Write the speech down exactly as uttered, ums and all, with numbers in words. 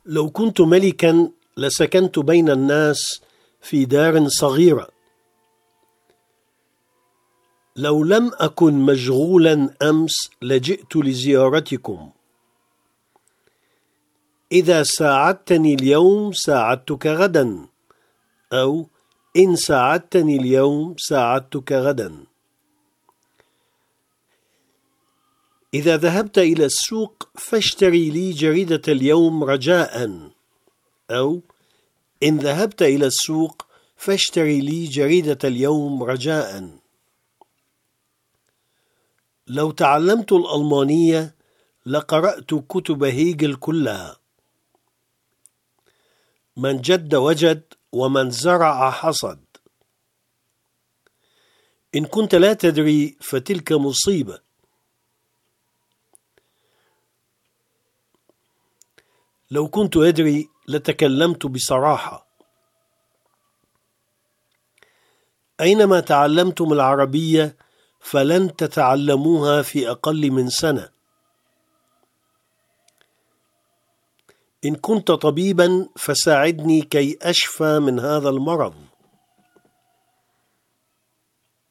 لو كنت ملكا لسكنت بين الناس في دار صغيرة. لو لم أكن مشغولا أمس لجئت لزيارتكم. إذا ساعدتني اليوم ساعدتك غدا، أو إن ساعدتني اليوم ساعدتك غدا. إذا ذهبت إلى السوق فاشتري لي جريدة اليوم رجاء، أو إن ذهبت إلى السوق فاشتري لي جريدة اليوم رجاء. لو تعلمت الألمانية لقرأت كتب هيجل كلها. من جد وجد، ومن زرع حصد. إن كنت لا تدري فتلك مصيبة. لو كنت أدري لتكلمت بصراحة. أينما تعلمتم العربية فلن تتعلموها في أقل من سنة. إن كنت طبيبا فساعدني كي أشفى من هذا المرض.